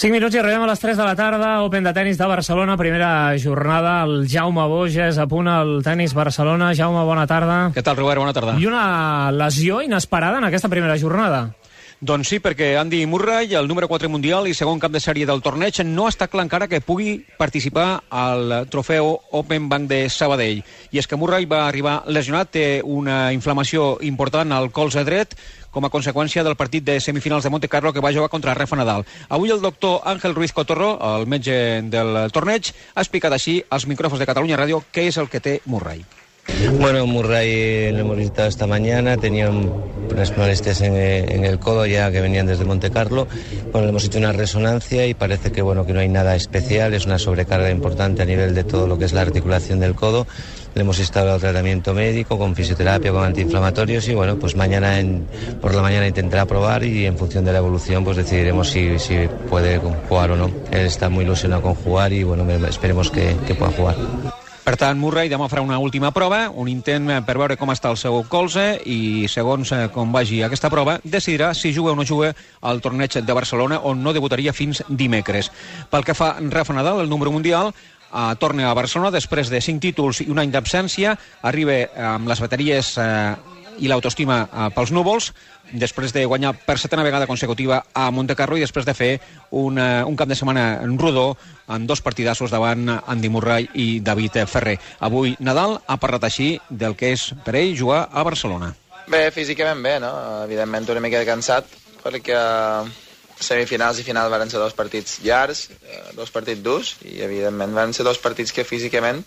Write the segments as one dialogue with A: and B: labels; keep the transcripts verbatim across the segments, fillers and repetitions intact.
A: cinc minuts i arribem a les tres de la tarda. Open de tenis de Barcelona, primera jornada. El Jaume Boges a punt al tenis Barcelona. Jaume, bona tarda.
B: Què tal, Robert? Bona tarda.
A: I una lesió inesperada en aquesta primera jornada.
B: Doncs sí, perquè Andy Murray, el número quatre mundial i segon cap de sèrie del torneig, no està clar encara que pugui participar al trofeu Open Bank de Sabadell. I és que Murray va arribar lesionat, té una inflamació important al colze dret, com a conseqüència del partit de semifinals de Monte Carlo que va jugar contra Rafa Nadal. Avui el doctor Ángel Ruiz Cotorro, el metge del torneig, ha explicat així als micrófonos de Catalunya Ràdio què és el que té Murray.
C: Bueno, Murray lo hemos visitado esta mañana, tenía un, unas molestias en, en el codo ya que venían desde Monte Carlo. Bueno, le hemos hecho una resonancia y parece que bueno que no hay nada especial, es una sobrecarga importante a nivel de todo lo que es la articulación del codo. Le hemos instalado tratamiento médico con fisioterapia, con antiinflamatorios y bueno, pues mañana en, por la mañana intentará probar y en función de la evolución pues decidiremos si, si puede jugar o no. Él está muy ilusionado con jugar y bueno, esperemos que, que pueda jugar.
B: Per tant, Murray demà farà una última prova, un intent per veure com està el seu colze i, segons com vagi aquesta prova, decidirà si juga o no juga al torneig de Barcelona, on no debutaria fins dimecres. Pel que fa Rafa Nadal, el número mundial, eh, torna a Barcelona després de cinc títols i un any d'absència, arriba amb les bateries eh, i l'autoestima eh, pels núvols, després de guanyar per setena vegada consecutiva a Monte Carlo i després de fer un, uh, un cap de setmana rodó en dos partidassos davant Andy Murray i David Ferrer. Avui Nadal ha parlat així del que és per ell jugar a Barcelona.
D: Bé, físicament bé, no? Evidentment una mica cansat perquè semifinals i final van ser dos partits llargs, dos partits durs i evidentment van ser dos partits que físicament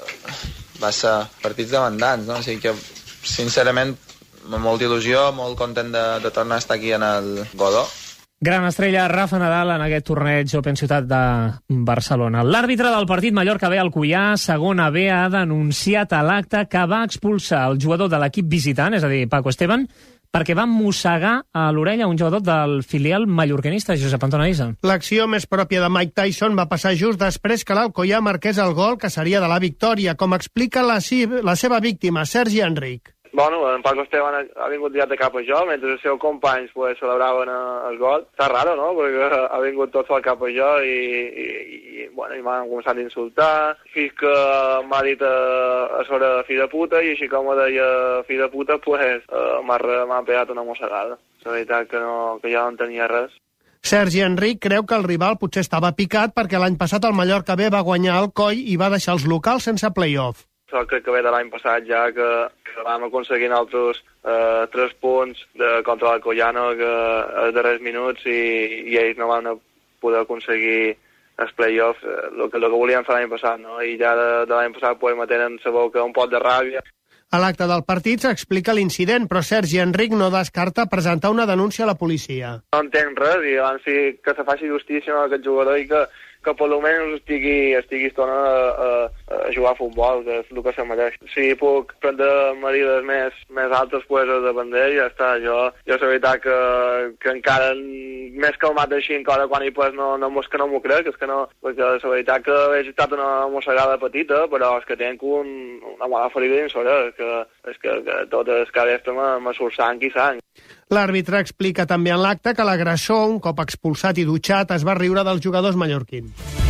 D: van ser partits demandants, no? O sigui que sincerament amb molta il·lusió, molt content de, de tornar a estar aquí en el Godó.
A: Gran estrella Rafa Nadal en aquest torneig Open Ciutat de Barcelona. L'àrbitre del partit Mallorca B Alcoià, segona B, ha denunciat a l'acte que va expulsar el jugador de l'equip visitant, és a dir, Paco Esteban, perquè va mossegar a l'orella un jugador del filial mallorquinista, Josep Anton Aïssa.
E: L'acció més pròpia de Mike Tyson va passar just després que l'Alcoià marqués el gol que seria de la victòria, com explica la, la seva víctima, Sergi Enric.
F: Bueno, en Paco Esteban ha, ha vingut directe cap a jo, mentre els seus companys pues, celebraven el gol. Està raro, no?, perquè ha vingut tot sol cap a jo i, i, i, bueno, i m'han començat a insultar. Fins que m'ha dit a, a sobre fill de puta, i així com me deia fill de puta, pues, uh, m'ha pegat una mossegada. La veritat que, no, que ja no tenia res.
E: Sergi Enric creu que el rival potser estava picat perquè l'any passat el Mallorca B va guanyar el Coi i va deixar els locals sense play-off.
F: Això crec que ve de l'any passat ja que, que vam aconseguir nosaltres eh, tres punts de, contra l'Alcoiano als darrers minuts i, i ells no van poder aconseguir els play-offs, eh, el, que, el que volien fer l'any passat, no? I ja de, de l'any passat pues, me tenen la boca un pot de ràbia.
E: A l'acte del partit s'explica l'incident, però Sergi Enric no descarta presentar una denúncia a la policia.
F: No entenc res i abans sí que se faci justícia a aquest jugador i que que per almenys estigui, estigui estona a, a, a jugar a futbol, que és el que se mereix. Si puc prendre medides més, més altes, pues, de bandera i ja està. Jo, jo la veritat que, que encara més calmat així, encara quan hi pues, no, no, és que no m'ho crec, és que no, perquè la veritat que he estat una mossegada petita, però és que tenc un, una mala ferida dins l'orella, que és que, que tot el cabestre me surt sang i sang.
E: L'àrbitre explica també en l'acte que l'agressor, un cop expulsat i dutxat, es va riure dels jugadors mallorquins.